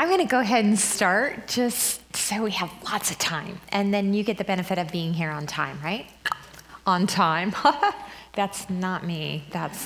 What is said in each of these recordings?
I'm going to go ahead and start just so we have lots of time. And then you get the benefit of being here on time, right? On time. That's not me.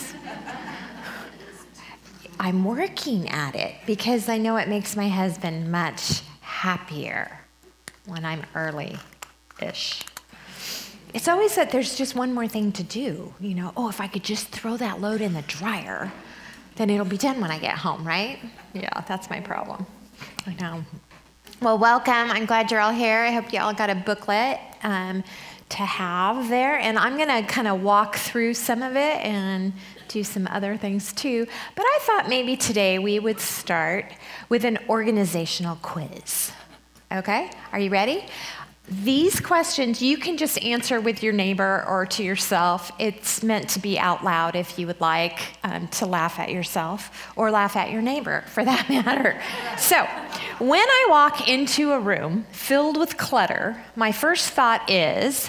I'm working at it because I know it makes my husband much happier when I'm early-ish. It's always that there's just one more thing to do. If I could just throw that load in the dryer, then it'll be done when I get home, right? Yeah, that's my problem. I know. Well, welcome. I'm glad you're all here. I hope you all got a booklet to have there. And I'm going to kind of walk through some of it and do some other things too. But I thought maybe today we would start with an organizational quiz. Okay? Are you ready? These questions you can just answer with your neighbor or to yourself. It's meant to be out loud if you would like to laugh at yourself or laugh at your neighbor for that matter. So when I walk into a room filled with clutter, my first thought is,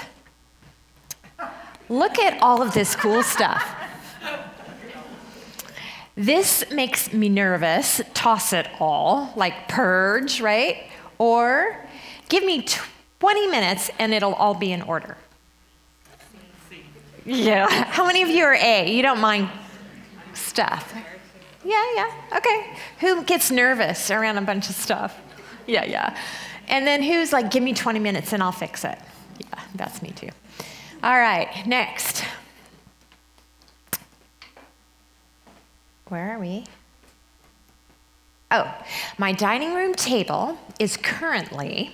look at all of this cool stuff. This makes me nervous. Toss it all, like purge, right? Or give me 20 minutes and it'll all be in order. Yeah. How many of you are A? You don't mind stuff? Yeah. Okay. Who gets nervous around a bunch of stuff? Yeah. And then who's like, give me 20 minutes and I'll fix it? Yeah, that's me too. All right, next. Where are we? Oh, my dining room table is currently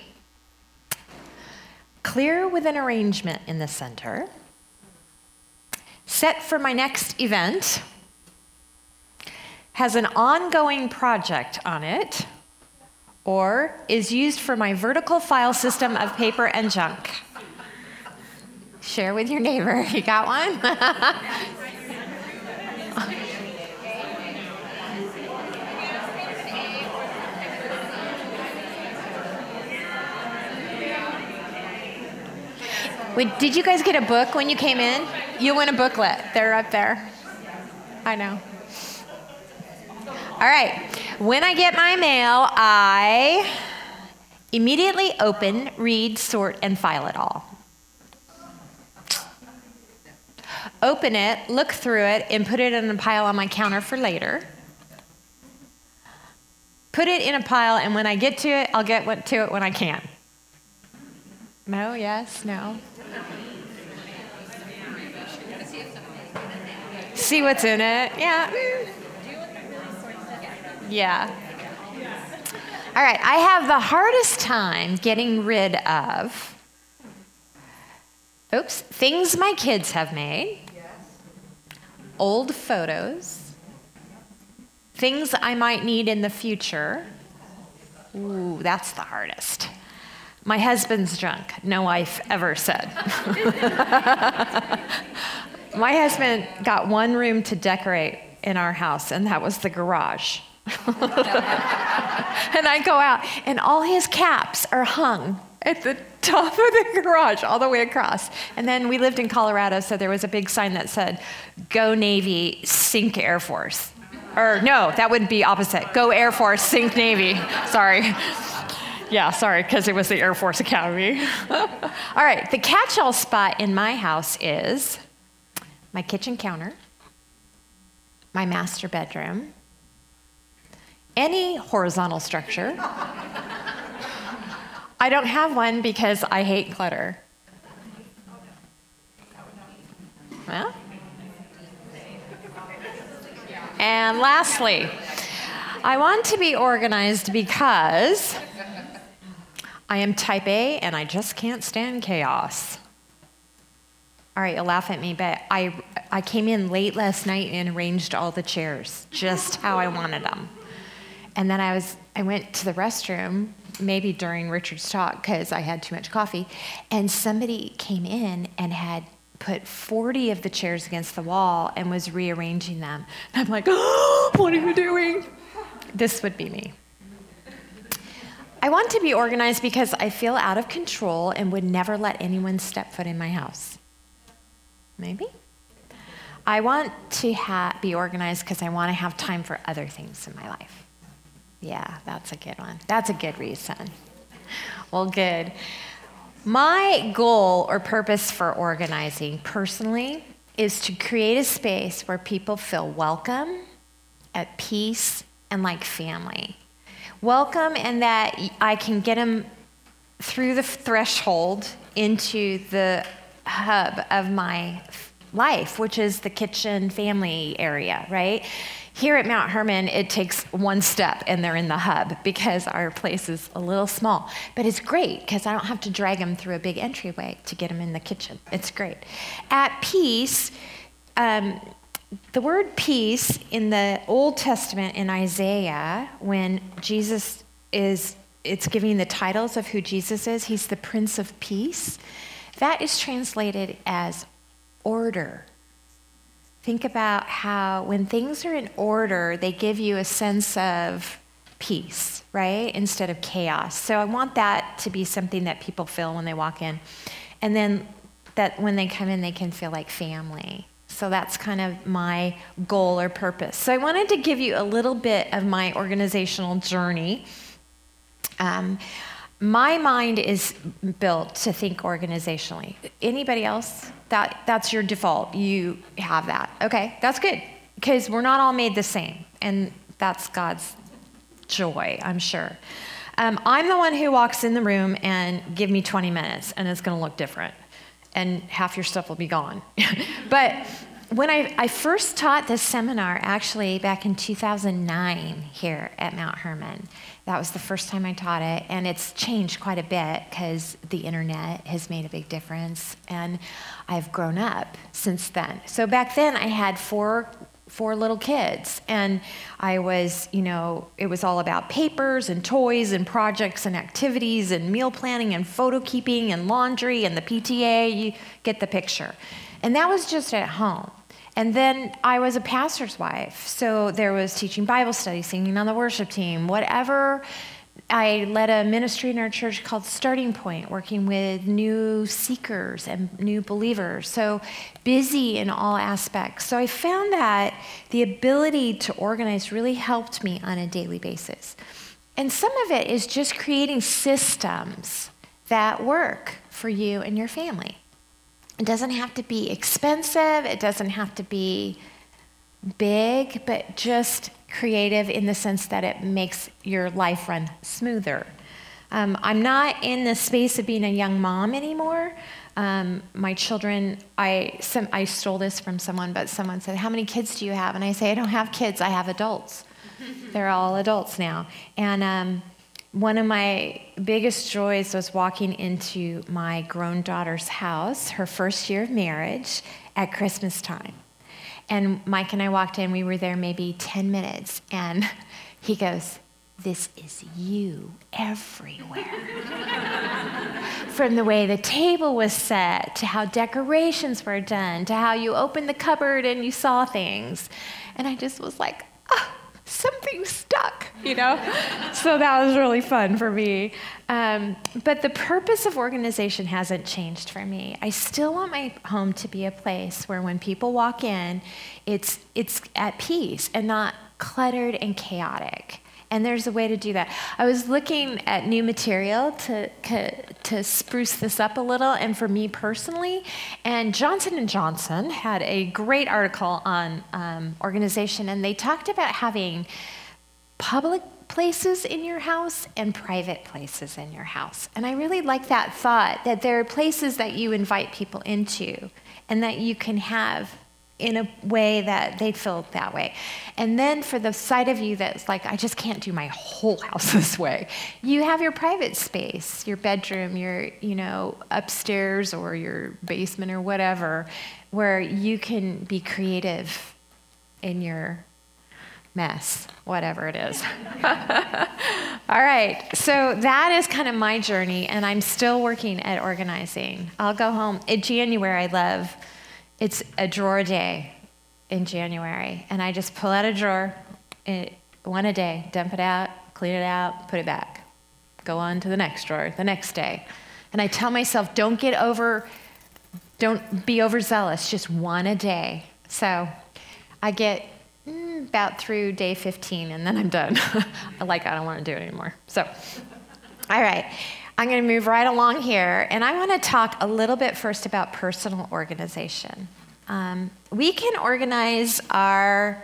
clear with an arrangement in the center, set for my next event, has an ongoing project on it, or is used for my vertical file system of paper and junk. Share with your neighbor. You got one? Wait, did you guys get a book when you came in? You win a booklet. They're up there. I know. All right. When I get my mail, I immediately open, read, sort, and file it all. Open it, look through it, and put it in a pile on my counter for later. Put it in a pile, and when I get to it, I'll get to it when I can. No, yes, no. See what's in it. Yeah. Yeah. All right. I have the hardest time getting rid of, things my kids have made, old photos, things I might need in the future. Ooh, that's the hardest. My husband's junk, no wife ever said. My husband got one room to decorate in our house, and that was the garage. And I go out, and all his caps are hung at the top of the garage, all the way across. And then we lived in Colorado, so there was a big sign that said, "Go Navy, sink Air Force." Or no, that would be opposite. "Go Air Force, sink Navy." Sorry. Yeah, sorry, because it was the Air Force Academy. All right, the catch-all spot in my house is my kitchen counter, my master bedroom, any horizontal structure. I don't have one because I hate clutter. Well, and lastly, I want to be organized because I am type A and I just can't stand chaos. All right, you'll laugh at me, but I came in late last night and arranged all the chairs just how I wanted them. And then I went to the restroom, maybe during Richard's talk, because I had too much coffee, and somebody came in and had put 40 of the chairs against the wall and was rearranging them. And I'm like, oh, what are you doing? This would be me. I want to be organized because I feel out of control and would never let anyone step foot in my house. Maybe? I want to be organized because I want to have time for other things in my life. Yeah, that's a good one. That's a good reason. Well, good. My goal or purpose for organizing personally is to create a space where people feel welcome, at peace, and like family. Welcome, and that I can get them through the threshold into the hub of my life, which is the kitchen family area, right? Here at Mount Hermon, it takes one step and they're in the hub because our place is a little small. But it's great because I don't have to drag them through a big entryway to get them in the kitchen. It's great. At peace, the word peace in the Old Testament in Isaiah, when Jesus it's giving the titles of who Jesus is, he's the Prince of Peace. That is translated as order. Think about how when things are in order, they give you a sense of peace, right? Instead of chaos. So I want that to be something that people feel when they walk in. And then that when they come in, they can feel like family. So that's kind of my goal or purpose. So I wanted to give you a little bit of my organizational journey. My mind is built to think organizationally. Anybody else? That's your default. You have that. Okay, that's good. Because we're not all made the same. And that's God's joy, I'm sure. I'm the one who walks in the room and give me 20 minutes and it's going to look different. And half your stuff will be gone. But when I first taught this seminar, actually back in 2009 here at Mount Hermon, that was the first time I taught it, and it's changed quite a bit because the internet has made a big difference, and I've grown up since then. So back then I had four little kids, and I was, it was all about papers and toys and projects and activities and meal planning and photo keeping and laundry and the PTA. You get the picture. And that was just at home. And then I was a pastor's wife, so there was teaching Bible study, singing on the worship team, whatever. I led a ministry in our church called Starting Point, working with new seekers and new believers. So busy in all aspects. So I found that the ability to organize really helped me on a daily basis. And some of it is just creating systems that work for you and your family. It doesn't have to be expensive. It doesn't have to be big, but just creative in the sense that it makes your life run smoother. I'm not in the space of being a young mom anymore. My children, I stole this from someone, but someone said, "How many kids do you have?" And I say, "I don't have kids, I have adults." They're all adults now. And one of my biggest joys was walking into my grown daughter's house, her first year of marriage, at Christmas time. And Mike and I walked in, we were there maybe 10 minutes, and he goes, "This is you everywhere." From the way the table was set, to how decorations were done, to how you opened the cupboard and you saw things. And I just was like, something stuck, So that was really fun for me. But the purpose of organization hasn't changed for me. I still want my home to be a place where when people walk in, it's at peace and not cluttered and chaotic. And there's a way to do that. I was looking at new material to spruce this up a little, and for me personally, and Johnson & Johnson had a great article on organization, and they talked about having public places in your house and private places in your house. And I really like that thought, that there are places that you invite people into and that you can have in a way that they feel that way. And then for the side of you that's like, I just can't do my whole house this way, you have your private space, your bedroom, your, upstairs or your basement or whatever, where you can be creative in your mess, whatever it is. All right, so that is kind of my journey, and I'm still working at organizing. I'll go home. In January, it's a drawer day in January, and I just pull out a drawer, one a day, dump it out, clean it out, put it back. Go on to the next drawer, the next day. And I tell myself, don't be overzealous, just one a day. So I get about through day 15, and then I'm done. I don't want to do it anymore. So, all right. I'm going to move right along here, and I want to talk a little bit first about personal organization. We can organize our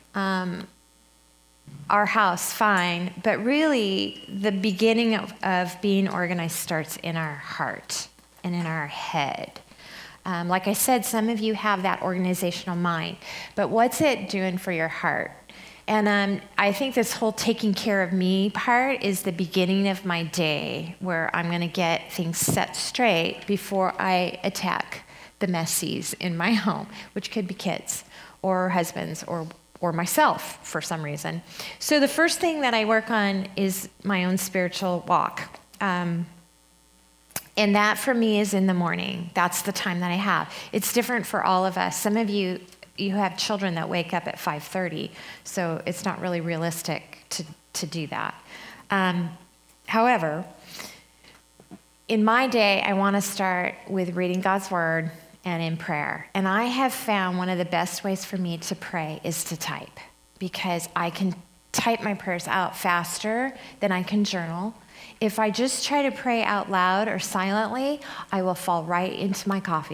house fine, but really the beginning of being organized starts in our heart and in our head. Like I said, some of you have that organizational mind, but what's it doing for your heart? And I think this whole taking care of me part is the beginning of my day where I'm going to get things set straight before I attack the messies in my home, which could be kids or husbands or myself for some reason. So the first thing that I work on is my own spiritual walk. And that for me is in the morning. That's the time that I have. It's different for all of us. Some of you have children that wake up at 5:30, so it's not really realistic to do that. However, in my day, I want to start with reading God's word and in prayer. And I have found one of the best ways for me to pray is to type, because I can type my prayers out faster than I can journal. If I just try to pray out loud or silently, I will fall right into my coffee.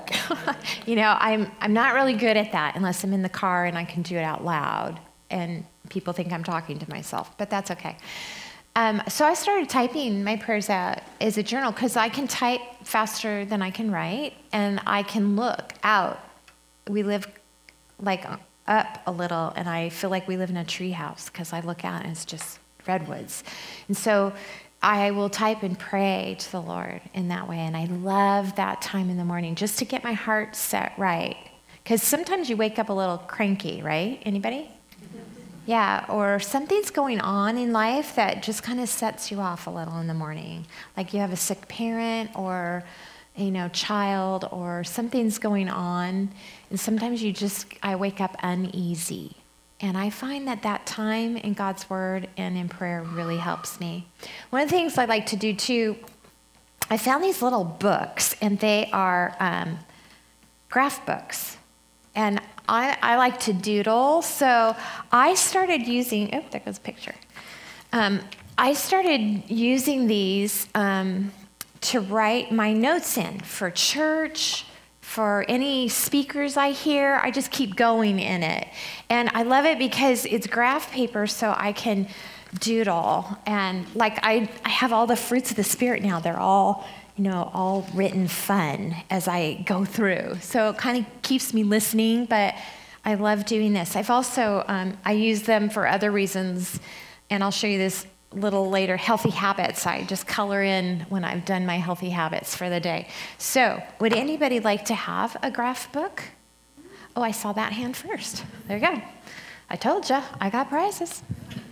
I'm not really good at that unless I'm in the car and I can do it out loud and people think I'm talking to myself, but that's okay. So I started typing my prayers out as a journal because I can type faster than I can write, and I can look out. We live up a little, and I feel like we live in a tree house because I look out and it's just redwoods. And so I will type and pray to the Lord in that way, and I love that time in the morning just to get my heart set right. Because sometimes you wake up a little cranky, right? Anybody? Yeah, or something's going on in life that just kind of sets you off a little in the morning. Like you have a sick parent or, child, or something's going on. And sometimes I wake up uneasy. And I find that time in God's word and in prayer really helps me. One of the things I like to do too, I found these little books, and they are graph books. And I like to doodle, so I started using, there goes a picture. I started using these to write my notes in for church, for any speakers I hear. I just keep going in it. And I love it because it's graph paper, so I can doodle. And I have all the fruits of the Spirit now. They're all written fun as I go through. So it kind of keeps me listening, but I love doing this. I've also, I use them for other reasons, and I'll show you this a little later. Healthy habits. I just color in when I've done my healthy habits for the day. So would anybody like to have a graph book? Oh, I saw that hand first. There you go. I told you, I got prizes.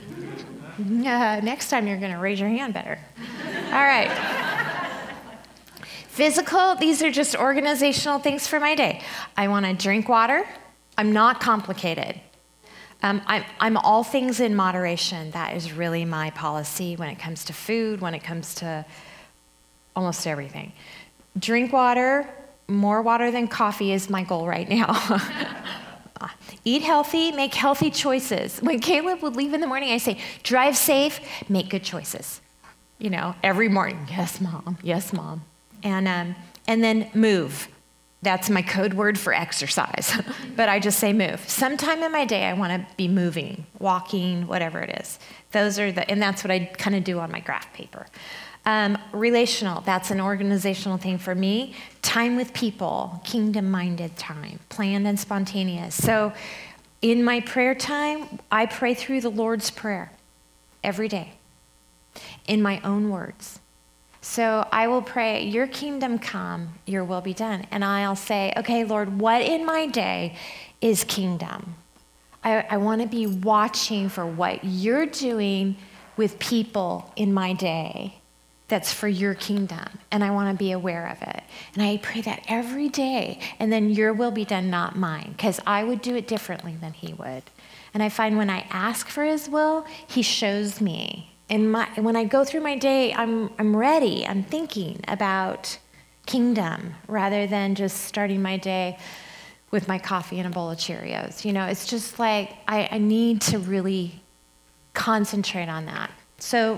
Next time you're going to raise your hand better. All right. Physical, these are just organizational things for my day. I want to drink water. I'm not complicated. I'm all things in moderation. That is really my policy when it comes to food, when it comes to almost everything. Drink water, more water than coffee is my goal right now. Eat healthy, make healthy choices. When Caleb would leave in the morning, I say, drive safe, make good choices. Every morning, yes, Mom, yes, Mom. And then move. That's my code word for exercise, but I just say move. Sometime in my day, I want to be moving, walking, whatever it is. And that's what I kind of do on my graph paper. Relational, that's an organizational thing for me. Time with people, kingdom-minded time, planned and spontaneous. So in my prayer time, I pray through the Lord's Prayer every day in my own words. So I will pray, your kingdom come, your will be done. And I'll say, okay, Lord, what in my day is kingdom? I want to be watching for what you're doing with people in my day that's for your kingdom. And I want to be aware of it. And I pray that every day. And then your will be done, not mine, because I would do it differently than he would. And I find when I ask for his will, he shows me. And when I go through my day, I'm ready. I'm thinking about kingdom rather than just starting my day with my coffee and a bowl of Cheerios. It's just like I need to really concentrate on that. So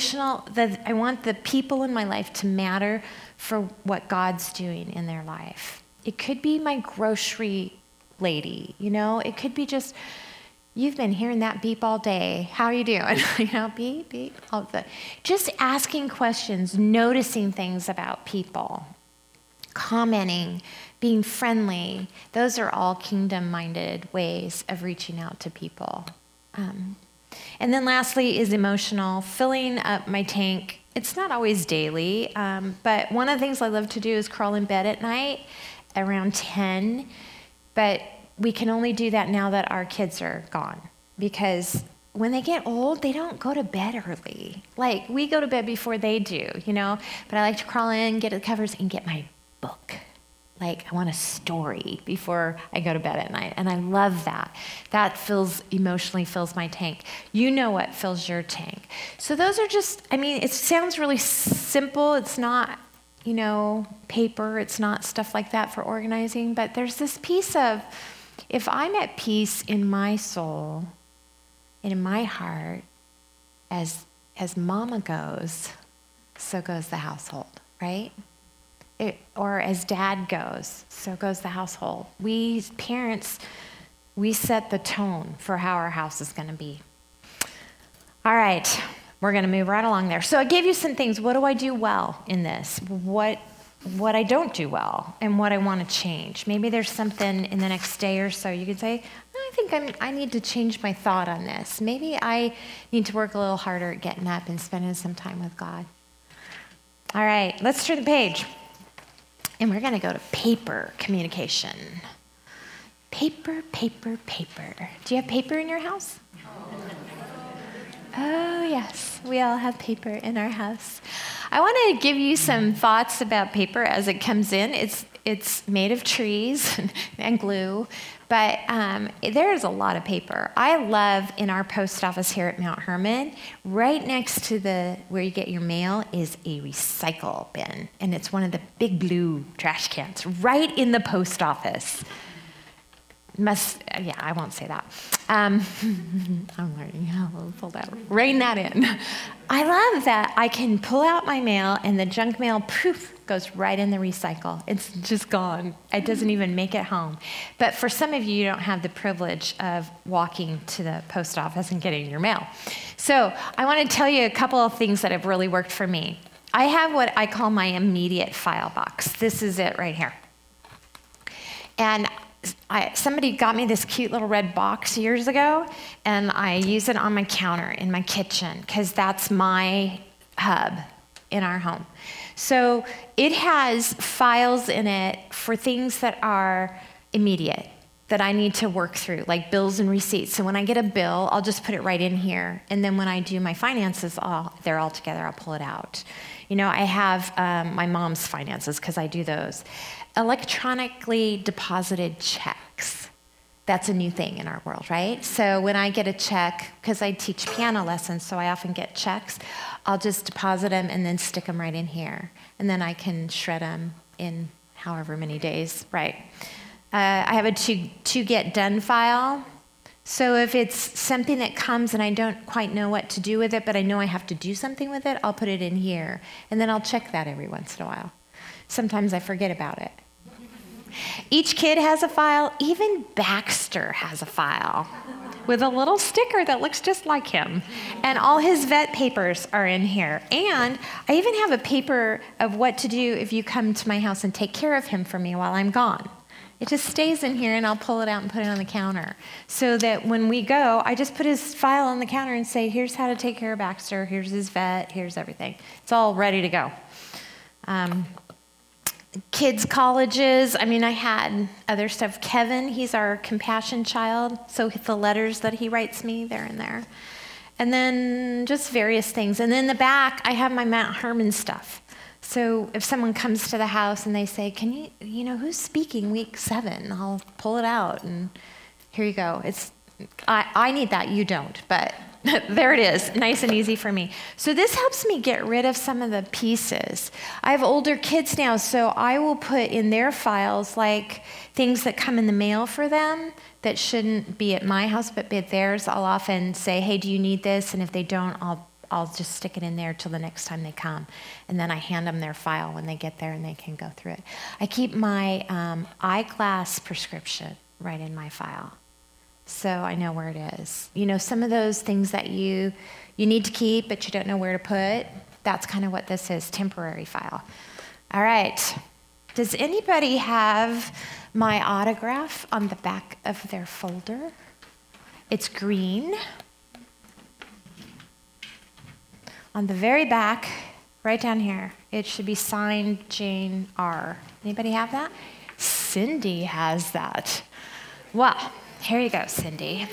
I want the people in my life to matter for what God's doing in their life. It could be my grocery lady, it could be just, you've been hearing that beep all day. How are you doing? Beep, beep, all of that. Just asking questions, noticing things about people, commenting, being friendly. Those are all kingdom-minded ways of reaching out to people. And then lastly is emotional, filling up my tank. It's not always daily, but one of the things I love to do is crawl in bed at night around 10, but we can only do that now that our kids are gone, because when they get old, they don't go to bed early. Like, we go to bed before they do, but I like to crawl in, get the covers, and get my book. Like, I want a story before I go to bed at night, and I love that. That emotionally fills my tank. You know what fills your tank. So those are just, it sounds really simple. It's not, paper. It's not stuff like that for organizing, but there's this piece of, if I'm at peace in my soul and in my heart, as mama goes, so goes the household, right? Or as dad goes, so goes the household. We parents, we set the tone for how our house is going to be. All right, we're going to move right along there. So I gave you some things. What do I do well in this? What I don't do well and what I want to change. Maybe there's something in the next day or so you could say, I think I need to change my thought on this. Maybe I need to work a little harder at getting up and spending some time with God. All right, let's turn the page. And we're going to go to paper communication. Paper, paper, paper. Do you have paper in your house? Oh, yes. We all have paper in our house. I want to give you some thoughts about paper as it comes in. It's made of trees and glue, but there is a lot of paper. I love, in our post office here at Mount Hermon, right next to where you get your mail is a recycle bin, and it's one of the big blue trash cans right in the post office. I won't say that. I'm learning how to pull that, rein that in. I love that I can pull out my mail and the junk mail, poof, goes right in the recycle. It's just gone. It doesn't even make it home. But for some of you, you don't have the privilege of walking to the post office and getting your mail. So I want to tell you a couple of things that have really worked for me. I have what I call my immediate file box. This is it right here. And somebody got me this cute little red box years ago, and I use it on my counter in my kitchen because that's my hub in our home. So it has files in it for things that are immediate, that I need to work through, like bills and receipts. So when I get a bill, I'll just put it right in here. And then when I do my finances, they're all together, I'll pull it out. I have my mom's finances because I do those. Electronically deposited checks. That's a new thing in our world, right? So when I get a check, because I teach piano lessons, so I often get checks, I'll just deposit them and then stick them right in here. And then I can shred them in however many days, right? I have a to get done file. So if it's something that comes and I don't quite know what to do with it, but I know I have to do something with it, I'll put it in here. And then I'll check that every once in a while. Sometimes I forget about it. Each kid has a file. Even Baxter has a file with a little sticker that looks just like him. And all his vet papers are in here. And I even have a paper of what to do if you come to my house and take care of him for me while I'm gone. It just stays in here, and I'll pull it out and put it on the counter. So that when we go, I just put his file on the counter and say, here's how to take care of Baxter, here's his vet, here's everything. It's all ready to go. Kids' colleges, I had other stuff. Kevin, he's our compassion child, so the letters that he writes me, they're in there. And then just various things. And then in the back, I have my Mount Hermon stuff. So if someone comes to the house and they say, can you who's speaking week 7? I'll pull it out, and here you go. I need that, you don't, but There it is, nice and easy for me. So this helps me get rid of some of the pieces. I have older kids now, so I will put in their files like things that come in the mail for them that shouldn't be at my house, but be at theirs. I'll often say, hey, do you need this? And if they don't, I'll just stick it in there till the next time they come. And then I hand them their file when they get there and they can go through it. I keep my eyeglass prescription right in my file, so I know where it is. You know, some of those things that you need to keep but you don't know where to put, that's kind of what this is, temporary file. All right. Does anybody have my autograph on the back of their folder? It's green. On the very back, right down here, it should be signed Jane R. Anybody have that? Cindy has that. Well, here you go, Cindy.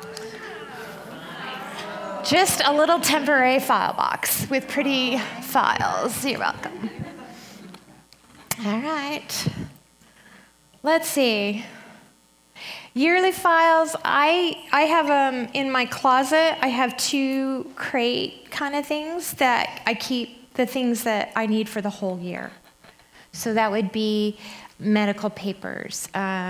Just a little temporary file box with pretty files. You're welcome. All right. Let's see. Yearly files, I have in my closet, I have 2 crate kind of things that I keep the things that I need for the whole year. So that would be medical papers.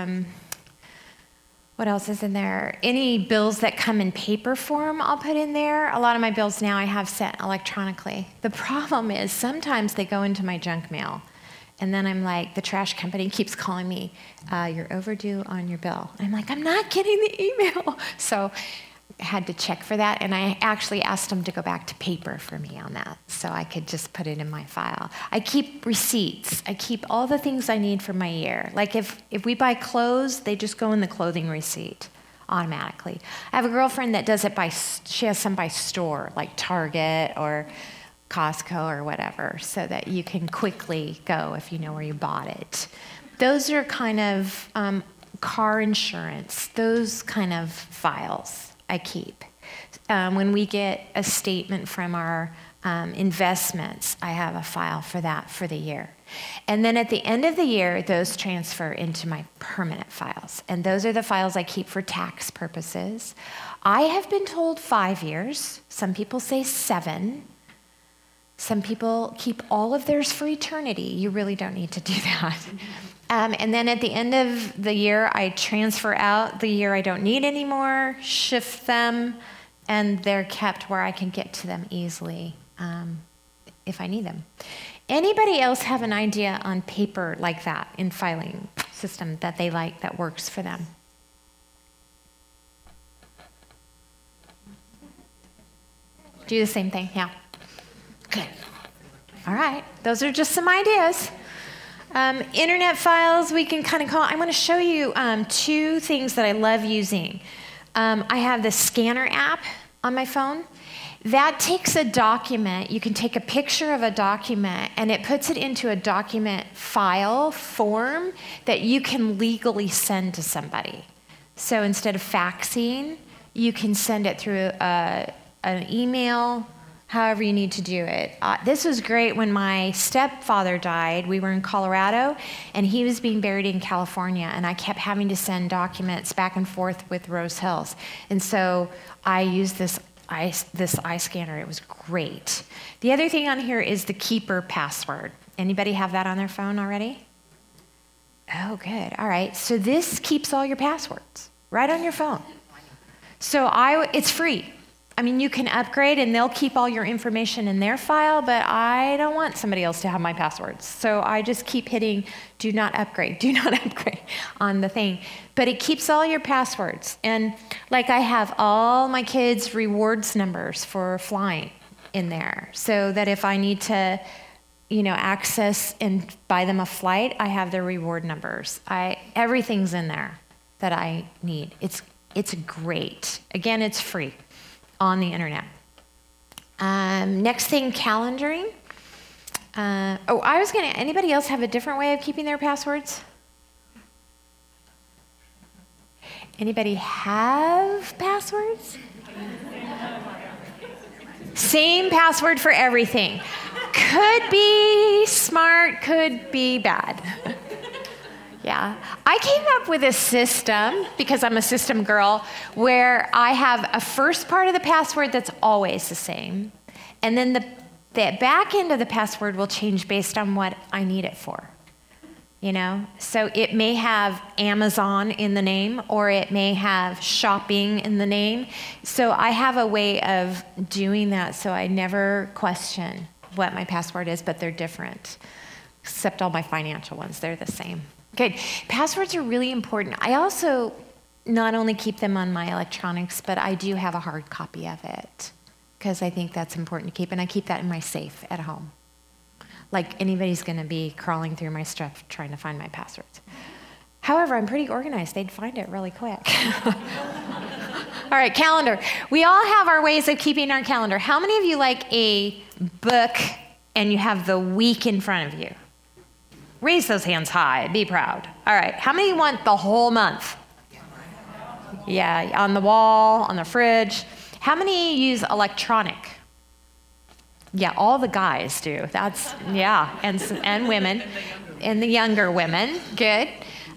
What else is in there? Any bills that come in paper form, I'll put in there. A lot of my bills now I have sent electronically. The problem is sometimes they go into my junk mail. And then I'm like, the trash company keeps calling me, you're overdue on your bill. I'm like, I'm not getting the email. So I had to check for that. And I actually asked them to go back to paper for me on that, so I could just put it in my file. I keep receipts. I keep all the things I need for my year. Like if we buy clothes, they just go in the clothing receipt automatically. I have a girlfriend that does it she has some by store, like Target or Costco or whatever, so that you can quickly go if you know where you bought it. Those are kind of car insurance, those kind of files I keep. When we get a statement from our investments, I have a file for that for the year. And then at the end of the year, those transfer into my permanent files. And those are the files I keep for tax purposes. I have been told 5 years. Some people say 7. Some people keep all of theirs for eternity. You really don't need to do that. And then at the end of the year, I transfer out the year I don't need anymore, shift them, and they're kept where I can get to them easily if I need them. Anybody else have an idea on paper like that in filing system that they like that works for them? Do the same thing, yeah. Good. All right, those are just some ideas. Internet files, we can kind of call. I want to show you 2 things that I love using. I have the scanner app on my phone. That takes a document. You can take a picture of a document, and it puts it into a document file form that you can legally send to somebody. So instead of faxing, you can send it through an email, however you need to do it. This was great when my stepfather died. We were in Colorado, and he was being buried in California, and I kept having to send documents back and forth with Rose Hills. And so I used this iScanner. It was great. The other thing on here is the Keeper password. Anybody have that on their phone already? Oh, good. All right. So this keeps all your passwords right on your phone. So it's free. I mean, you can upgrade and they'll keep all your information in their file, but I don't want somebody else to have my passwords. So I just keep hitting do not upgrade on the thing. But it keeps all your passwords. And like I have all my kids' rewards numbers for flying in there, so that if I need to, access and buy them a flight, I have their reward numbers. Everything's in there that I need. It's great. Again, it's free on the internet. Next thing, calendaring. Anybody else have a different way of keeping their passwords? Anybody have passwords? Same password for everything. Could be smart, could be bad. Yeah. I came up with a system, because I'm a system girl, where I have a first part of the password that's always the same. And then the back end of the password will change based on what I need it for. You know? So it may have Amazon in the name, or it may have shopping in the name. So I have a way of doing that so I never question what my password is, but they're different. Except all my financial ones, they're the same. Good. Passwords are really important. I also not only keep them on my electronics, but I do have a hard copy of it because I think that's important to keep, and I keep that in my safe at home. Like anybody's going to be crawling through my stuff trying to find my passwords. However, I'm pretty organized. They'd find it really quick. All right, calendar. We all have our ways of keeping our calendar. How many of you like a book and you have the week in front of you? Raise those hands high. Be proud. All right. How many want the whole month? Yeah, on the wall, on the fridge. How many use electronic? Yeah, all the guys do. That's, yeah, and women, and the younger women. Good.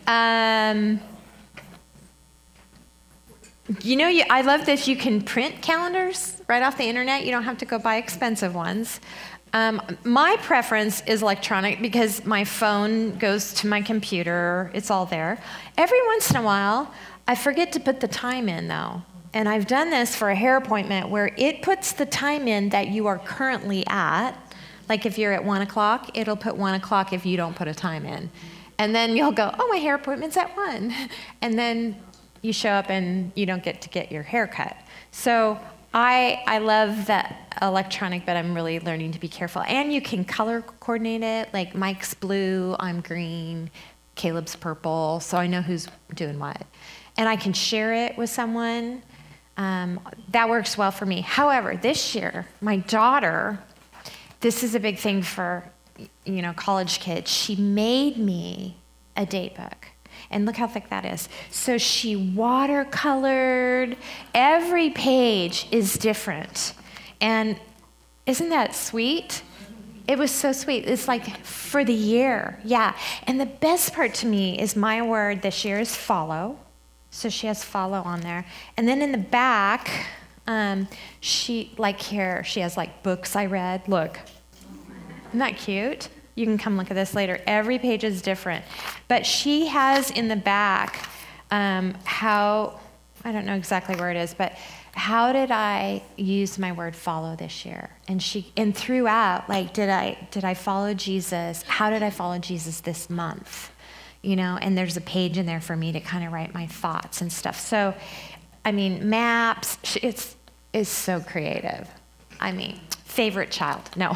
You know, I love this. You can print calendars right off the internet. You don't have to go buy expensive ones. My preference is electronic because my phone goes to my computer. It's all there. Every once in a while, I forget to put the time in, though. And I've done this for a hair appointment where it puts the time in that you are currently at. Like if you're at 1 o'clock, it'll put 1 o'clock if you don't put a time in. And then you'll go, oh, my hair appointment's at 1. And then you show up and you don't get to get your hair cut. So I love that electronic, but I'm really learning to be careful. And you can color coordinate it, like Mike's blue, I'm green, Caleb's purple, so I know who's doing what. And I can share it with someone. That works well for me. However, this year, my daughter, this is a big thing for, you know, college kids. She made me a date book. And look how thick that is. So she watercolored. Every page is different. And isn't that sweet? It was so sweet. It's like for the year. Yeah. And the best part to me is my word this year is follow. So she has follow on there. And then in the back, she, like here, she has like books I read. Look. Isn't that cute? You can come look at this later. Every page is different. But she has in the back how, I don't know exactly where it is, but how did I use my word follow this year? And throughout, like, did I follow Jesus? How did I follow Jesus this month? You know, and there's a page in there for me to kind of write my thoughts and stuff. So, I mean, maps, it's so creative. I mean, favorite child. No.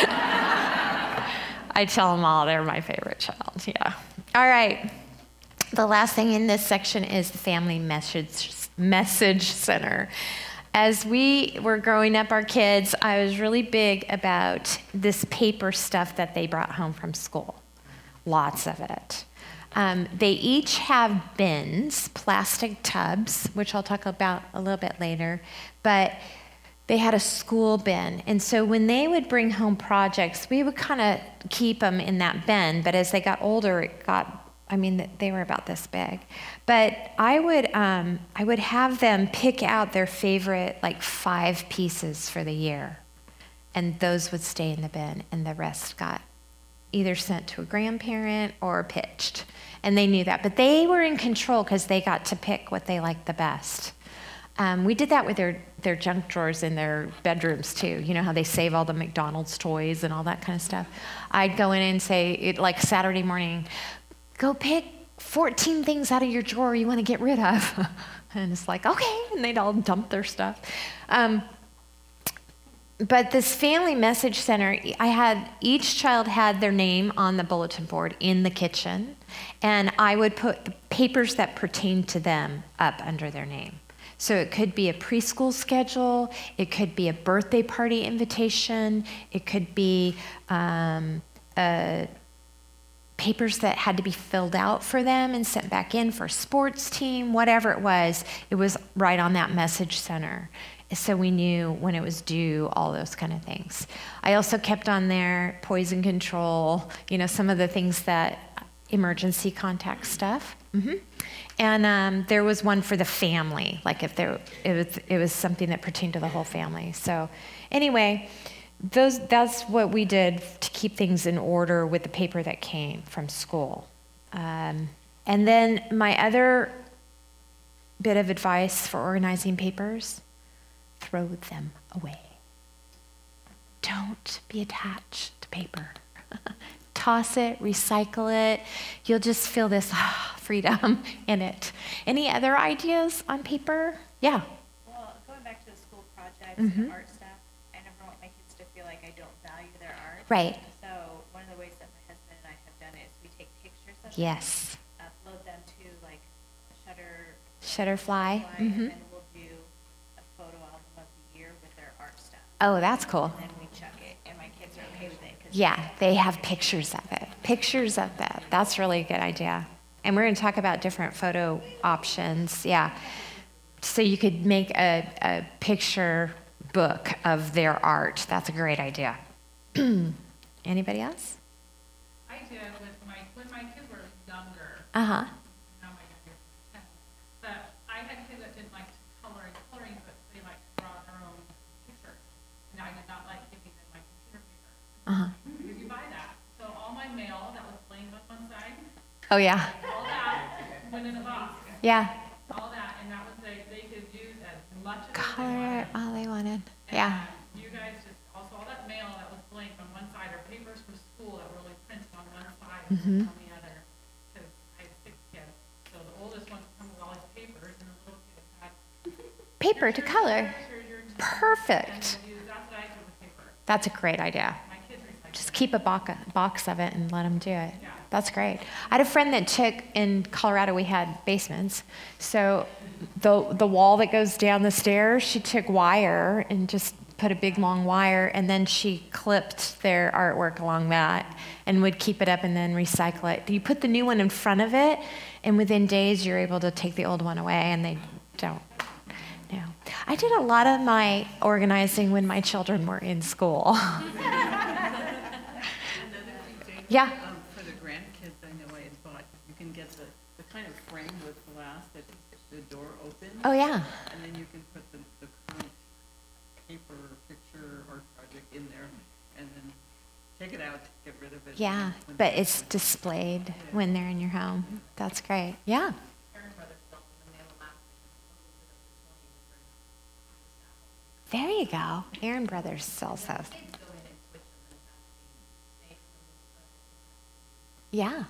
I tell them all they're my favorite child, yeah. All right. The last thing in this section is the Family Message Center. As we were growing up, our kids, I was really big about this paper stuff that they brought home from school. Lots of it. They each have bins, plastic tubs, which I'll talk about a little bit later, but they had a school bin. And so when they would bring home projects, we would kind of keep them in that bin. But as they got older, they were about this big. But I would have them pick out their favorite, like 5 pieces for the year. And those would stay in the bin, and the rest got either sent to a grandparent or pitched. And they knew that. But they were in control because they got to pick what they liked the best. We did that with their junk drawers in their bedrooms too. You know how they save all the McDonald's toys and all that kind of stuff? I'd go in and say, like Saturday morning, go pick 14 things out of your drawer you want to get rid of. And it's like, okay, and they'd all dump their stuff. But this Family Message Center, each child had their name on the bulletin board in the kitchen, and I would put the papers that pertained to them up under their name. So it could be a preschool schedule, it could be a birthday party invitation, it could be papers that had to be filled out for them and sent back in for a sports team, whatever it was right on that message center. So we knew when it was due, all those kind of things. I also kept on there poison control, you know, some of the things that emergency contact stuff. And there was one for the family, like if it was something that pertained to the whole family. So anyway, that's what we did to keep things in order with the paper that came from school. And then my other bit of advice for organizing papers, throw them away. Don't be attached to paper. Toss it, recycle it. You'll just feel this freedom in it. Any other ideas on paper? Yeah. Well, going back to the school projects and art stuff, I never want my kids to feel like I don't value their art. Right. So one of the ways that my husband and I have done it is we take pictures of Yes. them, upload them to like Shutterfly. and then we'll do a photo album of the year with their art stuff. Oh, that's cool. And then we chuck it, and my kids are okay with it. Yeah, they have pictures of it. Pictures of that. That's really a good idea. And we're going to talk about different photo options. Yeah. So you could make a picture book of their art. That's a great idea. Anybody else? I did when my kids were younger. Uh-huh. Now my youngest is 10. But I had kids that didn't like coloring, but they liked to draw their own pictures. And I did not like giving them my computer paper. Uh-huh. Because you buy that. So all my mail that was blank on one side, Oh, yeah. all that went in a box. Yeah. All that, and that was they could use as much as they Color wanted. all they wanted. Yeah. And you guys just, also all that mail that was blank on one side, or papers from school that were only printed on one side and on the other. Because I had 6 kids. So the oldest one would come with all his papers, and the little kids had Paper to color. Perfect. And that's what I did with paper. That's a great idea. My kids recycled. Just keep a box of it and let them do it. Yeah. That's great. I had a friend that took, in Colorado we had basements, so the wall that goes down the stairs, she took wire and just put a big long wire, and then she clipped their artwork along that and would keep it up and then recycle it. You put the new one in front of it, and within days you're able to take the old one away, and they don't. No. I did a lot of my organizing when my children were in school. Yeah. For the grandkids, I know I had bought, you can get the kind of frame with glass that the door opens. Oh, yeah. And then you can put the current paper, picture, art project in there, and then take it out, get rid of it. Yeah, but it's displayed when they're in your home. That's great. Yeah. There you go. Aaron Brothers sells those. Yeah.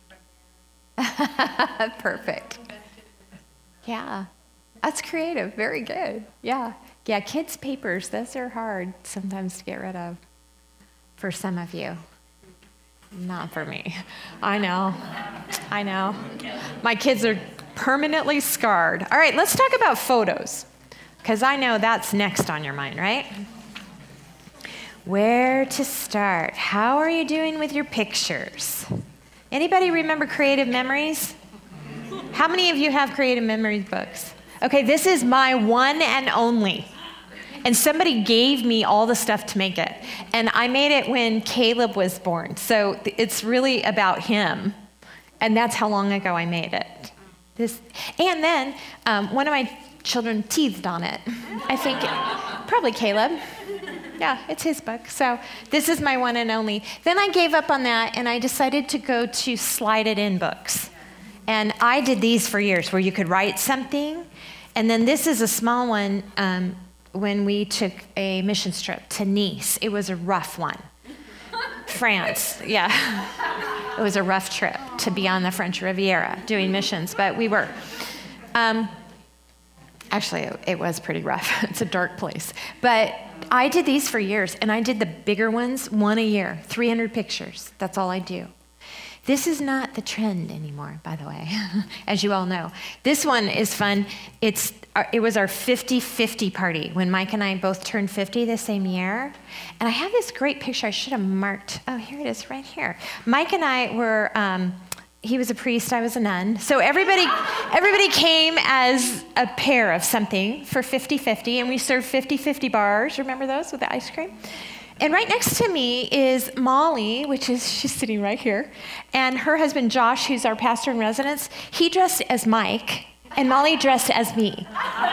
Perfect. Yeah. That's creative. Very good. Yeah. Yeah, kids' papers, those are hard sometimes to get rid of for some of you. Not for me. I know. My kids are permanently scarred. All right, let's talk about photos, because I know that's next on your mind, right? Where to start? How are you doing with your pictures? Anybody remember Creative Memories? How many of you have Creative Memories books? Okay, this is my one and only. And somebody gave me all the stuff to make it. And I made it when Caleb was born. So it's really about him. And that's how long ago I made it. And then one of my children teethed on it. I think probably Caleb. Yeah, it's his book. So this is my one and only. Then I gave up on that, and I decided to go to Slide It In books. And I did these for years, where you could write something. And then this is a small one when we took a mission trip to Nice. It was a rough one. France, yeah. It was a rough trip to be on the French Riviera doing missions, but we were. Actually, it was pretty rough. It's a dark place. But I did these for years, and I did the bigger ones, one a year, 300 pictures. That's all I do. This is not the trend anymore, by the way, as you all know. This one is fun. It was our 50-50 party when Mike and I both turned 50 the same year. And I have this great picture. I should have marked. Oh, here it is right here. Mike and I were, he was a priest, I was a nun. So everybody came as a pair of something for 50-50, and we served 50-50 bars. Remember those with the ice cream? And right next to me is Molly, she's sitting right here, and her husband Josh, who's our pastor in residence. He dressed as Mike, and Molly dressed as me.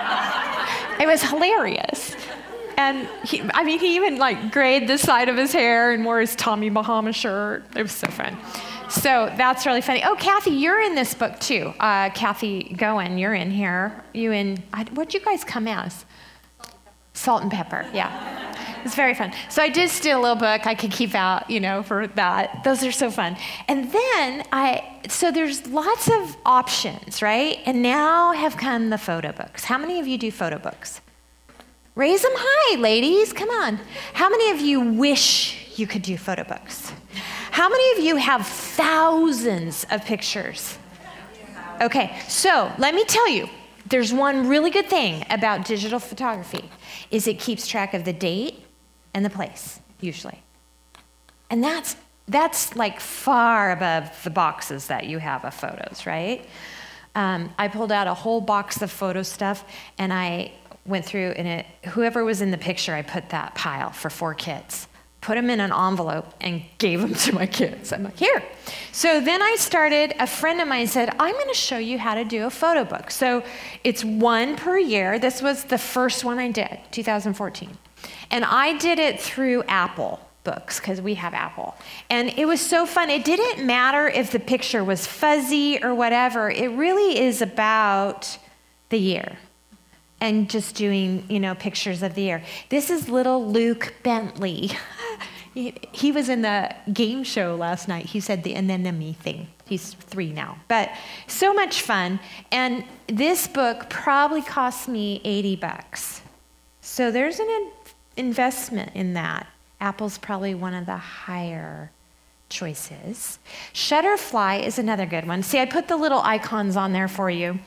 It was hilarious. And he even like grayed the side of his hair and wore his Tommy Bahama shirt. It was so fun. So that's really funny. Oh, Kathy, you're in this book too. Kathy Goen, you're in here. What'd you guys come as? Salt and Pepper, yeah. It's very fun. So I did steal a little book I could keep out, for that. Those are so fun. And then so there's lots of options, right? And now have come the photo books. How many of you do photo books? Raise them high, ladies, come on. How many of you wish you could do photo books? How many of you have thousands of pictures? Okay, so let me tell you, there's one really good thing about digital photography, is it keeps track of the date and the place, usually. And that's like far above the boxes that you have of photos, right? I pulled out a whole box of photo stuff, and I went through, and whoever was in the picture, I put that pile for 4 kids, put them in an envelope, and gave them to my kids. I'm like, here. So then a friend of mine said, I'm going to show you how to do a photo book. So it's one per year. This was the first one I did, 2014. And I did it through Apple Books, because we have Apple. And it was so fun. It didn't matter if the picture was fuzzy or whatever. It really is about the year. And just doing, pictures of the year. This is little Luke Bentley. He was in the game show last night. He said the anemone thing. He's 3 now. But so much fun. And this book probably cost me $80. So there's an investment in that. Apple's probably one of the higher choices. Shutterfly is another good one. See, I put the little icons on there for you.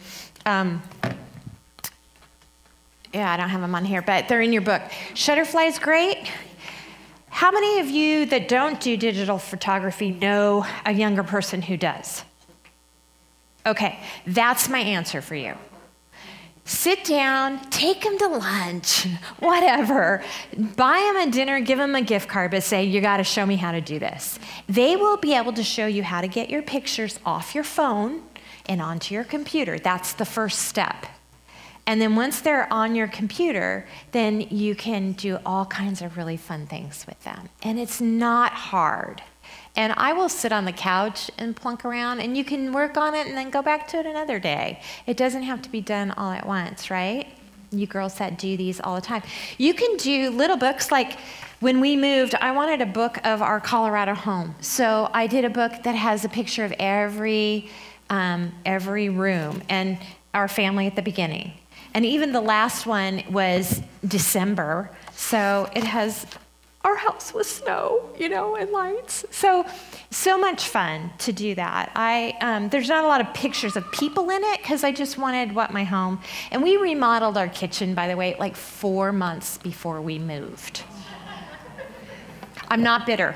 Yeah, I don't have them on here, but they're in your book. Shutterfly is great. How many of you that don't do digital photography know a younger person who does? Okay, that's my answer for you. Sit down, take them to lunch, whatever. Buy them a dinner, give them a gift card, but say, you got to show me how to do this. They will be able to show you how to get your pictures off your phone and onto your computer. That's the first step. And then once they're on your computer, then you can do all kinds of really fun things with them. And it's not hard. And I will sit on the couch and plunk around, and you can work on it and then go back to it another day. It doesn't have to be done all at once, right? You girls that do these all the time. You can do little books. Like when we moved, I wanted a book of our Colorado home. So I did a book that has a picture of every room and our family at the beginning. And even the last one was December, so it has our house with snow, and lights. So much fun to do that. There's not a lot of pictures of people in it, because I just wanted my home. And we remodeled our kitchen, by the way, like 4 months before we moved. I'm not bitter.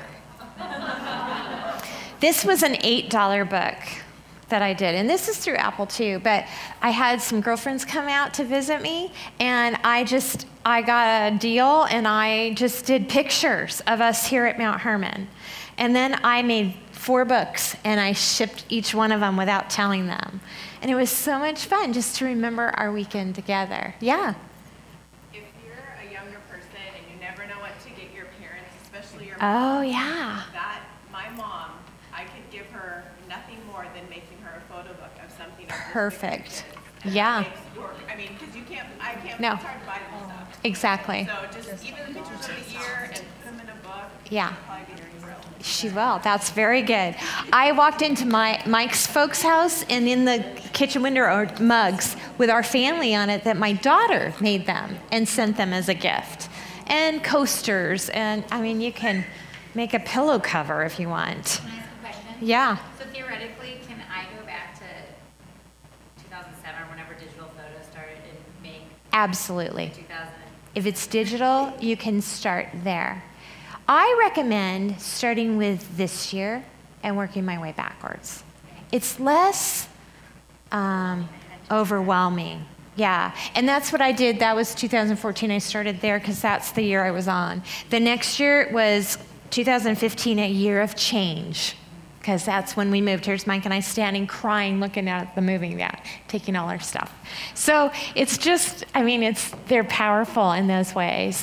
This was an $8 book that I did. And this is through Apple too, but I had some girlfriends come out to visit me, and I got a deal, and I just did pictures of us here at Mount Hermon. And then I made 4 books, and I shipped each one of them without telling them. And it was so much fun just to remember our weekend together. Yeah. If you're a younger person and you never know what to get your parents, especially your mom, yeah. My mom, I could give her nothing more than making her a photo book of something. Perfect. Yeah. Because I can't, no. It's hard to buy this stuff. Exactly. So just even the pictures of the year and put them in a book. Yeah. Probably be very thrilled. She will. That's very good. I walked into Mike's folks' house, and in the kitchen window are mugs with our family on it that my daughter made them and sent them as a gift. And coasters, and you can make a pillow cover if you want. Can I ask a question? Yeah. So theoretically, can I go back to 2007 or whenever digital photos started and make Absolutely. 2000? If it's digital, you can start there. I recommend starting with this year and working my way backwards. It's less overwhelming Yeah, and that's what I did. That was 2014. I started there because that's the year I was on. The next year was 2015, a year of change, because that's when we moved. Here's Mike and I standing, crying, looking at the moving van, taking all our stuff. So it's just, I mean, they're powerful in those ways.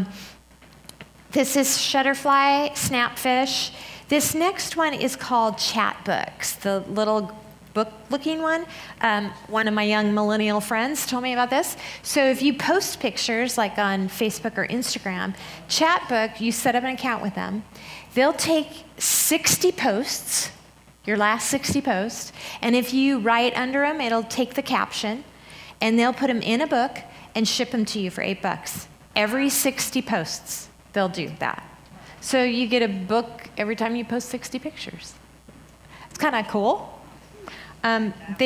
This is Shutterfly, Snapfish. This next one is called Chatbooks, the little book-looking one. One of my young millennial friends told me about this. So if you post pictures, like on Facebook or Instagram, Chatbook, you set up an account with them. They'll take 60 posts, your last 60 posts, and if you write under them, it'll take the caption, and they'll put them in a book and ship them to you for $8. Every 60 posts, they'll do that. So you get a book every time you post 60 pictures. It's kind of cool. That'd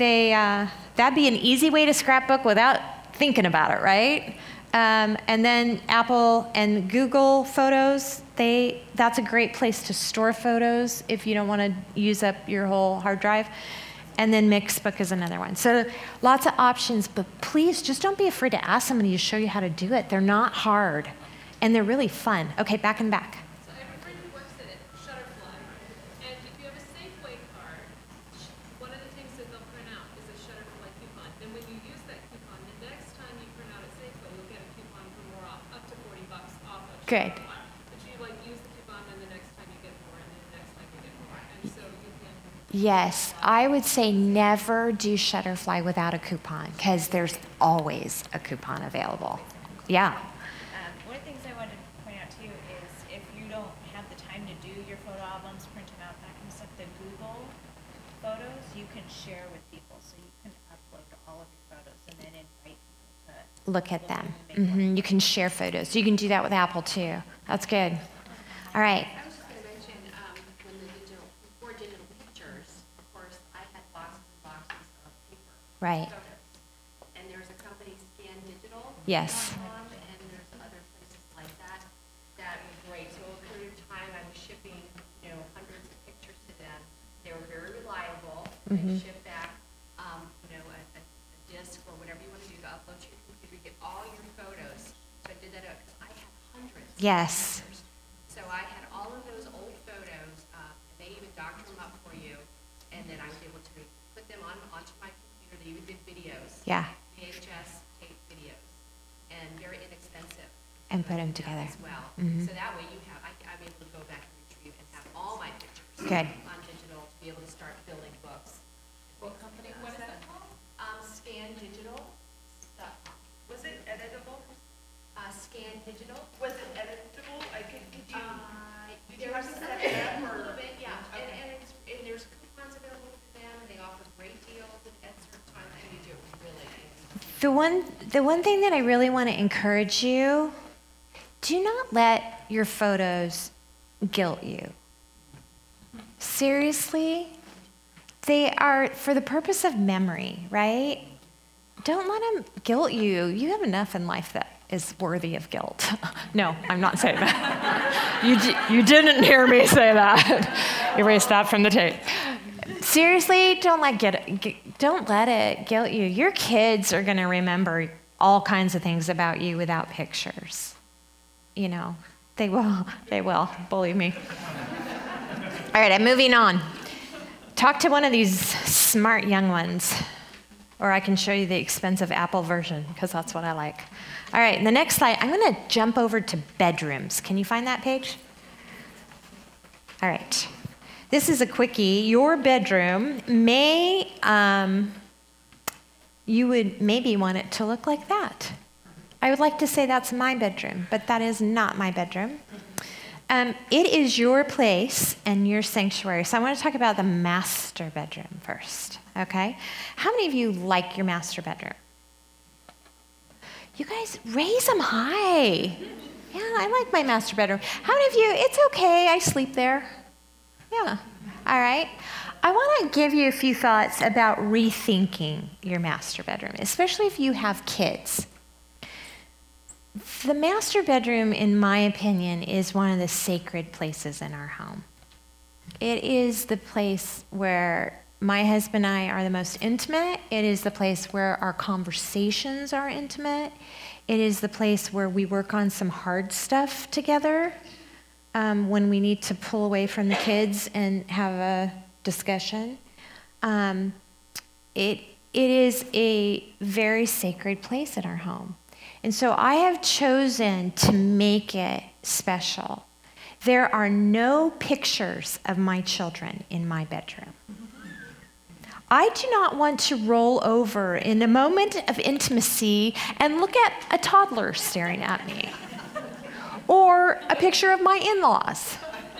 be an easy way to scrapbook without thinking about it, right? And then Apple and Google Photos, that's a great place to store photos if you don't want to use up your whole hard drive. And then Mixbook is another one. So lots of options, but please just don't be afraid to ask somebody to show you how to do it. They're not hard, and they're really fun. Okay, back and back. So I have a friend who works at Shutterfly, and if you have a Safeway card, one of the things that they'll print out is a Shutterfly coupon. Then when you use that coupon, the next time you print out at Safeway, you'll get a coupon for more off, up to $40 off of Good. Shutterfly. But you use the coupon, and the next time you get more, and then the next time you get more, and so you can. Yes, I would say never do Shutterfly without a coupon, because there's always a coupon available. Yeah. One of the things I wanted to point out too is if you don't have the time to do your photo albums, print them out, that kind of stuff, the Google photos you can share with people. So you can upload all of your photos and then invite people to Look at them. and make one. You can share photos. You can do that with Apple too. That's good. All right. I was just going to mention, before digital pictures, of course, I had boxes and boxes of paper. Right. Photos. And there's a company, Scan Digital. Yes. And there's other places like that that were great. So over a period of time, I was shipping, hundreds of pictures to them. They were very reliable. They ship back, a disc or whatever you want to do to upload to your computer. You get all your photos. So I did that because I have hundreds. of Yes. pictures. So I had all of those old photos, and they even doctored them up for you, and then I was able to put them onto my computer. They even did videos, Yeah. VHS tape videos, and very inexpensive. And put 'em together. As well. Mhm. So that way I'm able to go back and retrieve and have all my pictures Good. on digital to be able to start building books. What company, what is that called? ScanDigital.com. Was it editable? Scan Digital. Was it editable? Did you have to set A it up little or? bit, yeah. Okay. And there's coupons available for them, and they offer great deals at certain times, and you do really. The one thing that I really want to encourage you, do not let your photos guilt you. Seriously, they are for the purpose of memory, right? Don't let them guilt you. You have enough in life that is worthy of guilt. No, I'm not saying that. You didn't hear me say that. Erase that from the tape. Seriously, don't let it guilt you. Your kids are going to remember all kinds of things about you without pictures. They will, believe me. All right, I'm moving on. Talk to one of these smart young ones, or I can show you the expensive Apple version, because that's what I like. All right, the next slide, I'm going to jump over to bedrooms. Can you find that page? All right. This is a quickie. Your bedroom you would maybe want it to look like that. I would like to say that's my bedroom, but that is not my bedroom. It is your place and your sanctuary. So I want to talk about the master bedroom first, okay? How many of you like your master bedroom? You guys raise them high. Yeah, I like my master bedroom. How many of you, it's okay, I sleep there? Yeah, all right. I want to give you a few thoughts about rethinking your master bedroom, especially if you have kids. The master bedroom, in my opinion, is one of the sacred places in our home. It is the place where my husband and I are the most intimate. It is the place where our conversations are intimate. It is the place where we work on some hard stuff together when we need to pull away from the kids and have a discussion. It is a very sacred place in our home. And so I have chosen to make it special. There are no pictures of my children in my bedroom. I do not want to roll over in a moment of intimacy and look at a toddler staring at me, or a picture of my in-laws.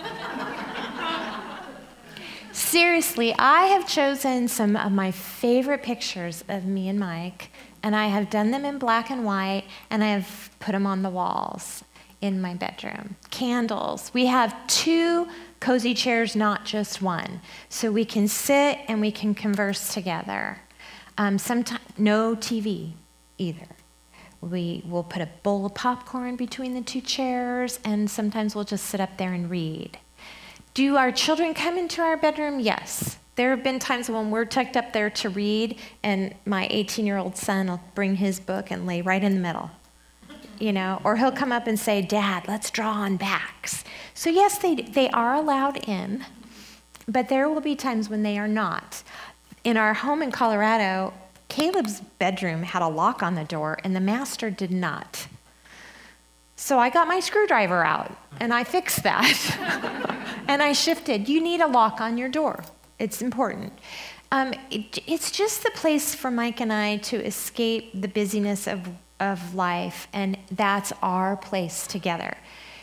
Seriously, I have chosen some of my favorite pictures of me and Mike, and I have done them in black and white, and I have put them on the walls in my bedroom. Candles. We have 2 cozy chairs, not just one, so we can sit and we can converse together. Sometimes no TV either. We will put a bowl of popcorn between the 2 chairs, and sometimes we'll just sit up there and read. Do our children come into our bedroom? Yes. There have been times when we're tucked up there to read, and my 18-year-old son will bring his book and lay right in the middle. Or he'll come up and say, Dad, let's draw on backs. So yes, they are allowed in, but there will be times when they are not. In our home in Colorado, Caleb's bedroom had a lock on the door, and the master did not. So I got my screwdriver out, and I fixed that. And I shifted. You need a lock on your door. It's important. It's just the place for Mike and I to escape the busyness of life, and that's our place together.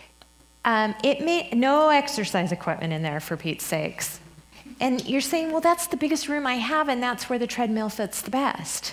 No exercise equipment in there, for Pete's sakes. And you're saying, well, that's the biggest room I have, and that's where the treadmill fits the best.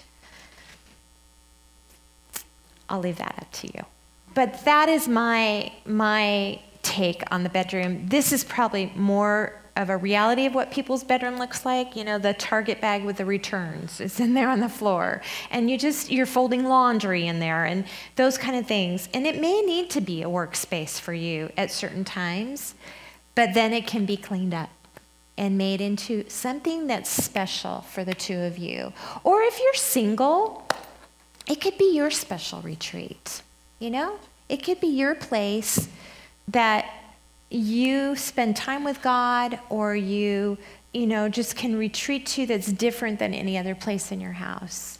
I'll leave that up to you. But that is my take on the bedroom. This is probably more of a reality of what people's bedroom looks like. The Target bag with the returns is in there on the floor. And you're folding laundry in there and those kind of things. And it may need to be a workspace for you at certain times, but then it can be cleaned up and made into something that's special for the 2 of you. Or if you're single, it could be your special retreat. It could be your place that you spend time with God, or you just can retreat to, that's different than any other place in your house.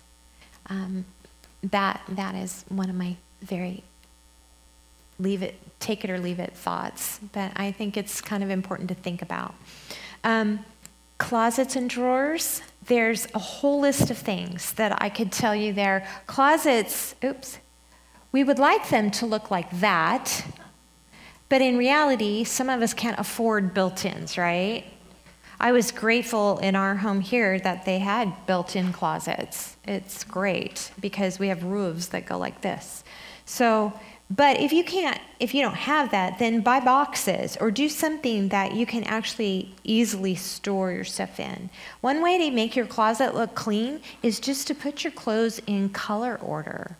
That is one of my very take it or leave it thoughts, but I think it's kind of important to think about. Closets and drawers. There's a whole list of things that I could tell you there. Closets, we would like them to look like that. But in reality, some of us can't afford built-ins, right? I was grateful in our home here that they had built-in closets. It's great because we have roofs that go like this. But if you don't have that, then buy boxes or do something that you can actually easily store your stuff in. One way to make your closet look clean is just to put your clothes in color order.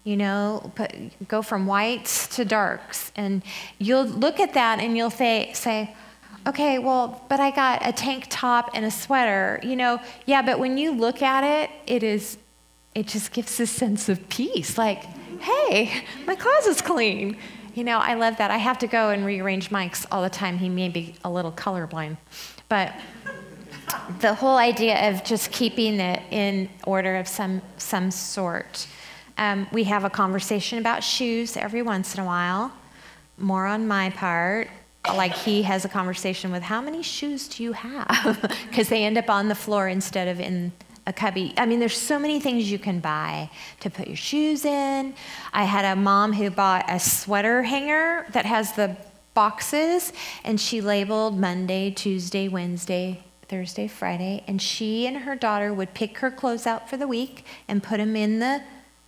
Go from whites to darks, and you'll look at that and you'll say, okay, well, but I got a tank top and a sweater, yeah, but when you look at it, it just gives a sense of peace, like, hey, my closet's clean. I love that. I have to go and rearrange Mike's all the time. He may be a little colorblind, but the whole idea of just keeping it in order of some sort. We have a conversation about shoes every once in a while, more on my part. Like he has a conversation with, how many shoes do you have? Because they end up on the floor instead of in a cubby. There's so many things you can buy to put your shoes in. I had a mom who bought a sweater hanger that has the boxes, and she labeled Monday, Tuesday, Wednesday, Thursday, Friday, and she and her daughter would pick her clothes out for the week and put them in the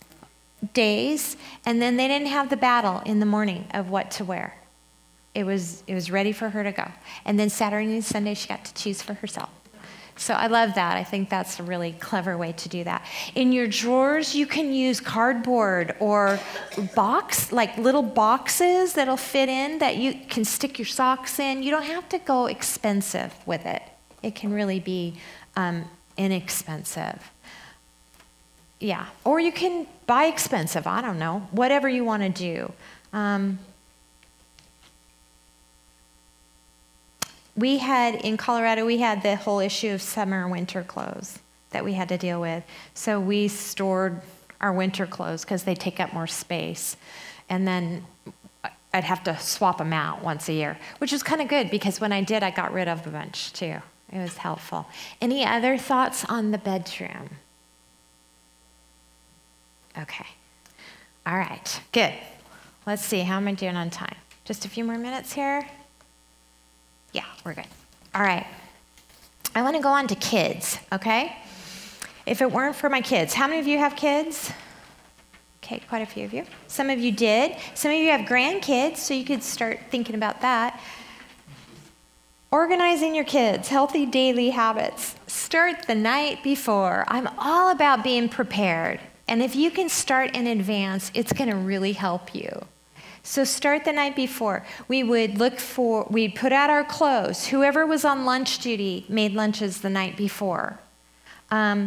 days, and then they didn't have the battle in the morning of what to wear. It was ready for her to go. And then Saturday and Sunday she got to choose for herself. So I love that. I think that's a really clever way to do that. In your drawers, you can use cardboard or little boxes that'll fit in that you can stick your socks in. You don't have to go expensive with it. It can really be inexpensive. Yeah, or you can buy expensive, I don't know, whatever you want to do. We had, in Colorado, we had the whole issue of summer and winter clothes that we had to deal with. So we stored our winter clothes because they take up more space. And then I'd have to swap them out once a year, which was kind of good because when I did, I got rid of a bunch too. It was helpful. Any other thoughts on the bedroom? Okay. All right, good. Let's see, how am I doing on time? Just a few more minutes here? Yeah, we're good. All right. I want to go on to kids, okay? If it weren't for my kids, how many of you have kids? Okay, quite a few of you. Some of you did. Some of you have grandkids, so you could start thinking about that. Organizing your kids, healthy daily habits. Start the night before. I'm all about being prepared. And if you can start in advance, it's going to really help you. So start the night before. We'd put out our clothes. Whoever was on lunch duty made lunches the night before. And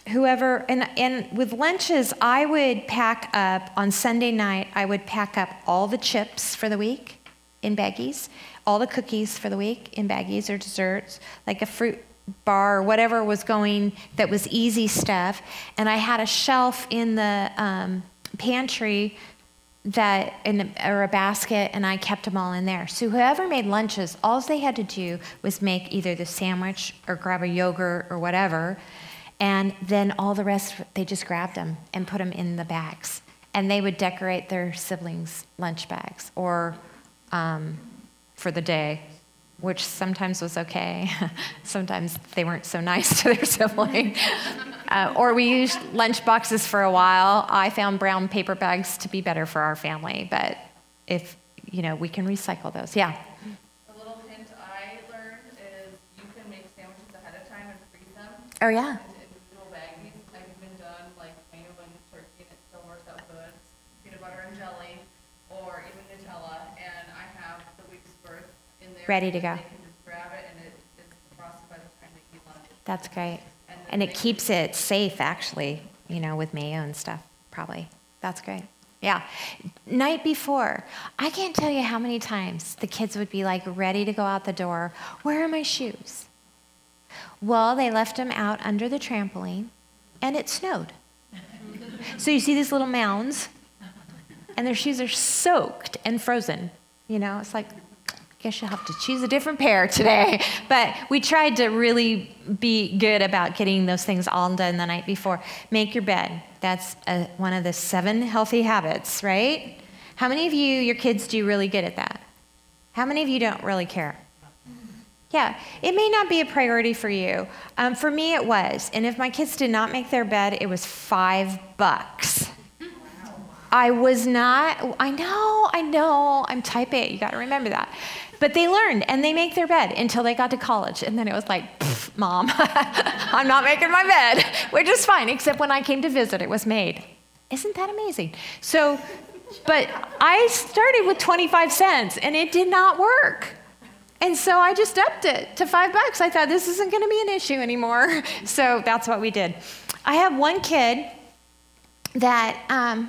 with lunches, I would pack up, on Sunday night, I would pack up all the chips for the week in baggies, all the cookies for the week in baggies or desserts, like a fruit bar or whatever was going that was easy stuff. And I had a shelf in the pantry or a basket, and I kept them all in there. So whoever made lunches, all they had to do was make either the sandwich or grab a yogurt or whatever, and then all the rest, they just grabbed them and put them in the bags. And they would decorate their siblings' lunch bags or for the day, which sometimes was okay. Sometimes they weren't so nice to their sibling. Or we used lunch boxes for a while. I found brown paper bags to be better for our family, but if, we can recycle those. Yeah. A little hint I learned is you can make sandwiches ahead of time and freeze them. Oh, yeah. In individual baggies. I've even done like tomato and turkey, and it still works out good. Peanut butter and jelly, or even Nutella, and I have the week's worth in there. Ready to go. They can just grab it, and it's frosted by the time they eat lunch. That's great. And it keeps it safe, actually, with mayo and stuff, probably. That's great. Yeah. Night before, I can't tell you how many times the kids would be like ready to go out the door. Where are my shoes? Well, they left them out under the trampoline, and it snowed. So you see these little mounds, and their shoes are soaked and frozen. It's like, guess you'll have to choose a different pair today. But we tried to really be good about getting those things all done the night before. Make your bed. That's one of the 7 healthy habits, right? How many of you, your kids do really good at that? How many of you don't really care? Yeah, it may not be a priority for you. For me, it was. And if my kids did not make their bed, it was $5. I was not, I know, I'm type A, you got to remember that. But they learned, and they make their bed until they got to college. And then it was like, Mom, I'm not making my bed, which is fine, except when I came to visit, it was made. Isn't that amazing? So, but I started with 25 cents, and it did not work. And so I just upped it to $5. I thought, this isn't going to be an issue anymore. So that's what we did. I have one kid that,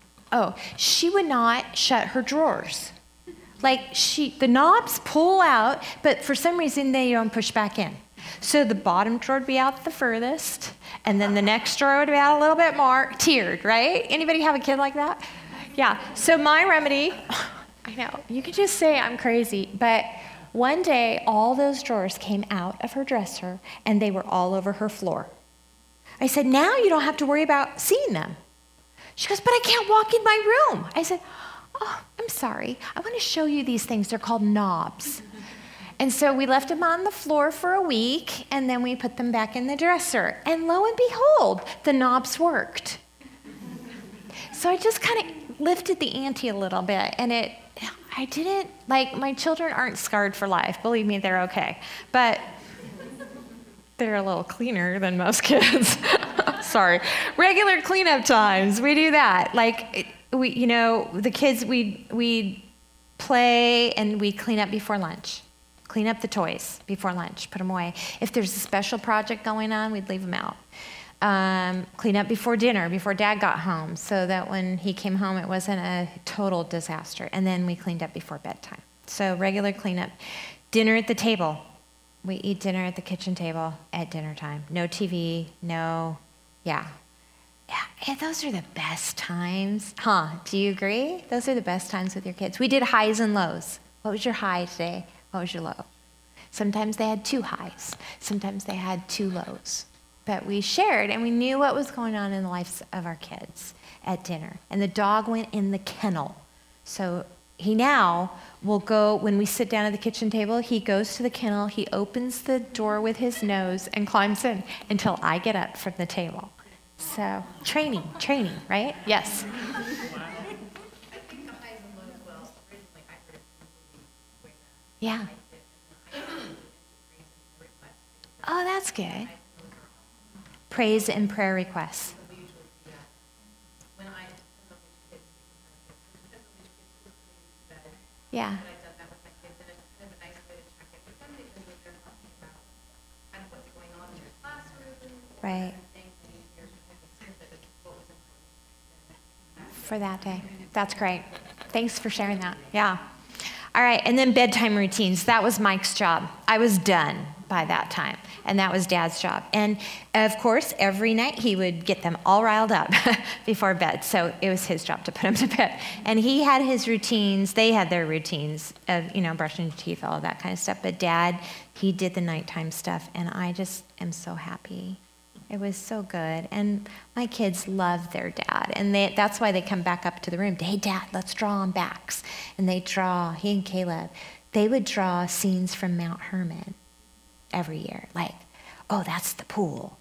she would not shut her drawers. Like the knobs pull out, but for some reason they don't push back in. So the bottom drawer would be out the furthest, and then the next drawer would be out a little bit more, tiered, right? Anybody have a kid like that? Yeah, so my remedy, I know, you could just say I'm crazy, but one day all those drawers came out of her dresser, and they were all over her floor. I said, now you don't have to worry about seeing them. She goes, but I can't walk in my room. I said, oh, I'm sorry. I want to show you these things. They're called knobs. And so we left them on the floor for a week, and then we put them back in the dresser. And lo and behold, the knobs worked. So I just kind of lifted the ante a little bit, and I didn't, my children aren't scarred for life. Believe me, they're okay. But they're a little cleaner than most kids. Sorry. Regular cleanup times, we do that. The kids, we play and we clean up before lunch. Clean up the toys before lunch, put them away. If there's a special project going on, we'd leave them out. Clean up before dinner, before Dad got home, so that when he came home, it wasn't a total disaster. And then we cleaned up before bedtime. So regular cleanup. Dinner at the table. We eat dinner at the kitchen table at dinner time. No TV, yeah, those are the best times. Do you agree? Those are the best times with your kids. We did highs and lows. What was your high today? What was your low? Sometimes they had 2 highs. Sometimes they had 2 lows. But we shared, and we knew what was going on in the lives of our kids at dinner. And the dog went in the kennel. So he now will go, when we sit down at the kitchen table, he goes to the kennel, he opens the door with his nose and climbs in until I get up from the table. So training, right? Yes. Yeah. Oh, that's good. Praise and prayer requests. Yeah. Right. For that day. That's great. Thanks for sharing that. Yeah. All right, and then bedtime routines. That was Mike's job. I was done by that time, and that was Dad's job. And of course, every night he would get them all riled up before bed, so it was his job to put them to bed. And he had his routines. They had their routines of, brushing your teeth, all of that kind of stuff. But Dad, he did the nighttime stuff, and I just am so happy. It was so good. And my kids love their dad. And that's why they come back up to the room. Hey, Dad, let's draw on backs. And they draw, he and Caleb, they would draw scenes from Mount Hermon every year. Like, oh, that's the pool.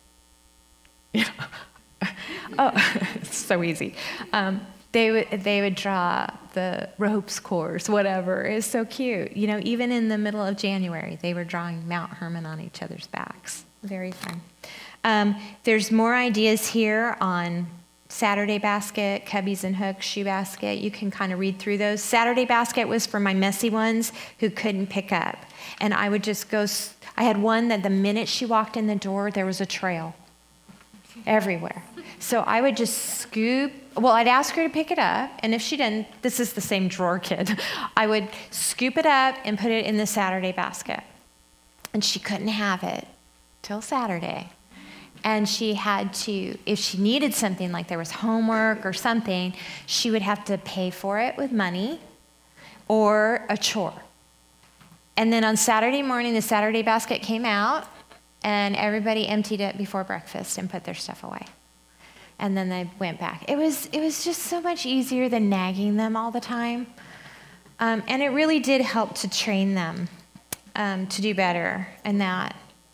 Oh, it's so easy. They would draw the ropes course, whatever. It's so cute. Even in the middle of January, they were drawing Mount Hermon on each other's backs. Very fun. There's more ideas here on Saturday basket, cubbies and hooks, shoe basket. You can kind of read through those. Saturday basket was for my messy ones who couldn't pick up. And I would just go, I had one that the minute she walked in the door, there was a trail everywhere. So I would just scoop, I'd ask her to pick it up. And if she didn't, this is the same drawer kid, I would scoop it up and put it in the Saturday basket. And she couldn't have it till Saturday. And she had to, if she needed something, like there was homework or something, she would have to pay for it with money or a chore. And then on Saturday morning, the Saturday basket came out, and everybody emptied it before breakfast and put their stuff away. And then they went back. It was just so much easier than nagging them all the time. And it really did help to train them to do better in that.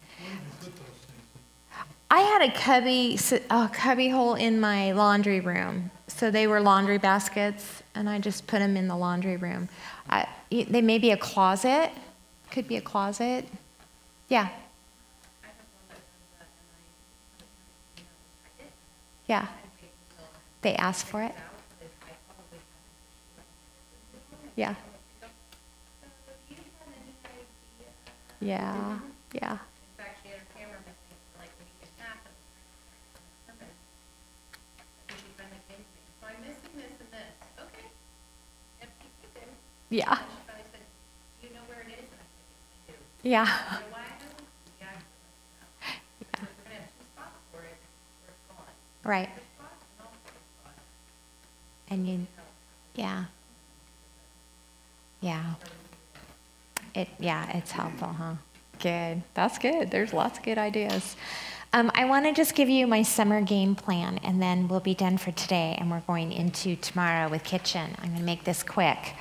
I had a cubby hole in my laundry room. So they were laundry baskets, and I just put them in the laundry room. They may be a closet. Could be a closet. Yeah. Yeah. They asked for it. Yeah. Yeah. Yeah. Yeah. Yeah. Right. And yeah. It's helpful, huh? Good. That's good. There's lots of good ideas. I want to just give you my summer game plan, and then we'll be done for today, and we're going into tomorrow with kitchen. I'm going to make this quick.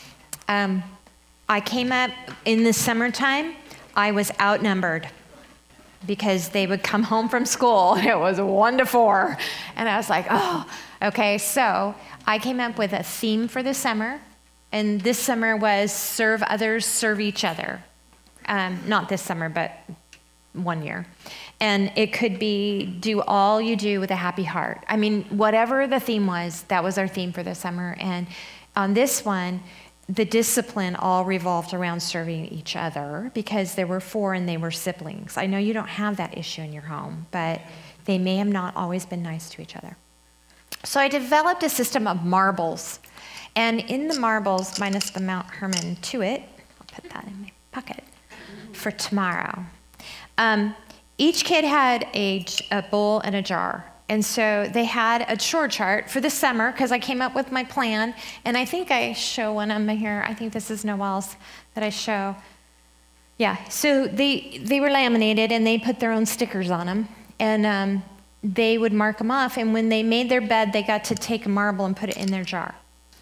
I came up in the summertime, I was outnumbered because they would come home from school. It was 1 to 4. And I was like, oh, okay. So I came up with a theme for the summer. And this summer was serve others, serve each other. Not this summer, but 1 year. And it could be do all you do with a happy heart. I mean, whatever the theme was, that was our theme for the summer. And on this one, the discipline all revolved around serving each other because there were 4 and they were siblings. I know you don't have that issue in your home, but they may have not always been nice to each other. So I developed a system of marbles. And in the marbles, minus the Mount Herman to it, I'll put that in my pocket for tomorrow. Each kid had a bowl and a jar. And so they had a chore chart for the summer because I came up with my plan. And I think I show one of them here. I think this is Noelle's that I show. Yeah, so they were laminated and they put their own stickers on them. And they would mark them off. And when they made their bed, they got to take a marble and put it in their jar.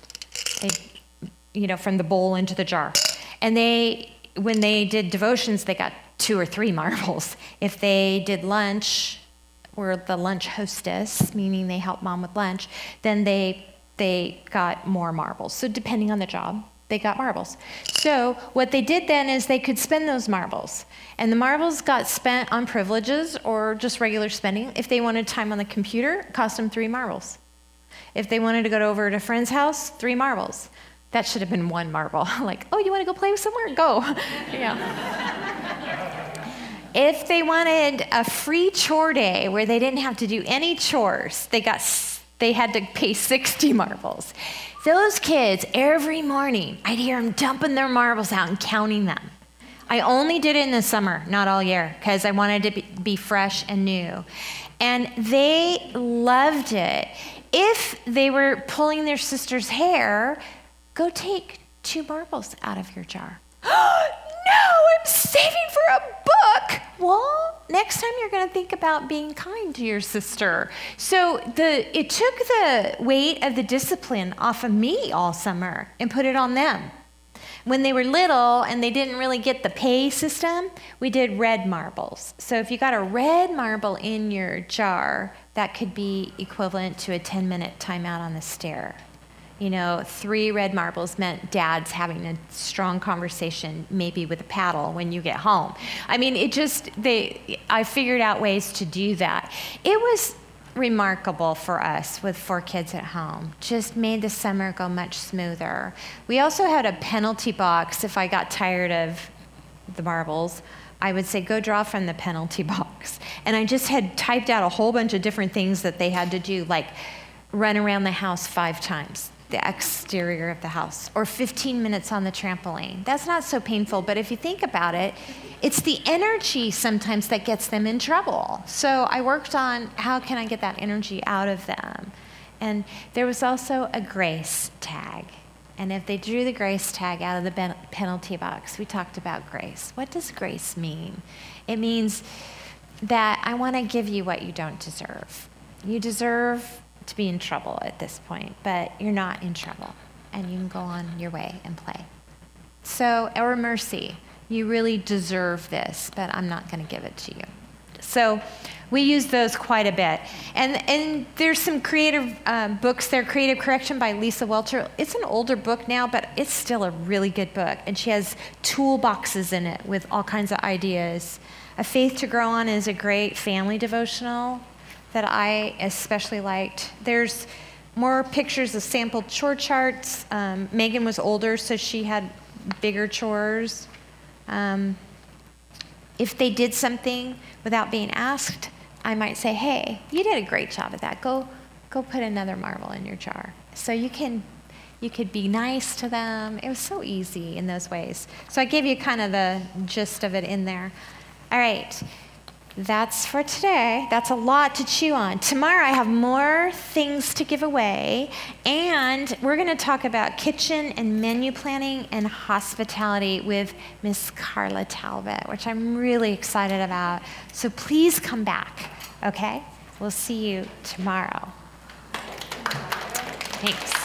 From the bowl into the jar. And when they did devotions, they got 2 or 3 marbles. If they did lunch, or the lunch hostess, meaning they helped mom with lunch, then they got more marbles. So depending on the job, they got marbles. So what they did then is they could spend those marbles. And the marbles got spent on privileges or just regular spending. If they wanted time on the computer, it cost them 3 marbles. If they wanted to go over to a friend's house, 3 marbles. That should have been 1 marble. Like, oh, you want to go play somewhere? Go. If they wanted a free chore day where they didn't have to do any chores, they had to pay 60 marbles. Those kids, every morning, I'd hear them dumping their marbles out and counting them. I only did it in the summer, not all year, because I wanted to be fresh and new. And they loved it. If they were pulling their sister's hair, go take 2 marbles out of your jar. No, I'm saving for a book. Well, next time you're going to think about being kind to your sister. So it took the weight of the discipline off of me all summer and put it on them. When they were little and they didn't really get the pay system, we did red marbles. So if you got a red marble in your jar, that could be equivalent to a 10-minute timeout on the stair. 3 red marbles meant dad's having a strong conversation, maybe with a paddle when you get home. I mean, I figured out ways to do that. It was remarkable for us with 4 kids at home. Just made the summer go much smoother. We also had a penalty box. If I got tired of the marbles, I would say, go draw from the penalty box. And I just had typed out a whole bunch of different things that they had to do, like run around the house 5 times. The exterior of the house, or 15 minutes on the trampoline. That's not so painful, but if you think about it, it's the energy sometimes that gets them in trouble. So I worked on how can I get that energy out of them. And there was also a grace tag. And if they drew the grace tag out of the penalty box, we talked about grace. What does grace mean? It means that I want to give you what you don't deserve. You deserve to be in trouble at this point, but you're not in trouble, and you can go on your way and play. So, or mercy, you really deserve this, but I'm not going to give it to you. So we use those quite a bit. And there's some creative books there, Creative Correction by Lisa Welcher. It's an older book now, but it's still a really good book, and she has toolboxes in it with all kinds of ideas. A Faith to Grow On is a great family devotional that I especially liked. There's more pictures of sampled chore charts. Megan was older, so she had bigger chores. If they did something without being asked, I might say, hey, you did a great job at that. Go put another marble in your jar. So you could be nice to them. It was so easy in those ways. So I gave you kind of the gist of it in there. All right. That's for today. That's a lot to chew on. Tomorrow I have more things to give away, and we're going to talk about kitchen and menu planning and hospitality with Miss Carla Talbot, which I'm really excited about. So please come back, okay? We'll see you tomorrow. Thanks.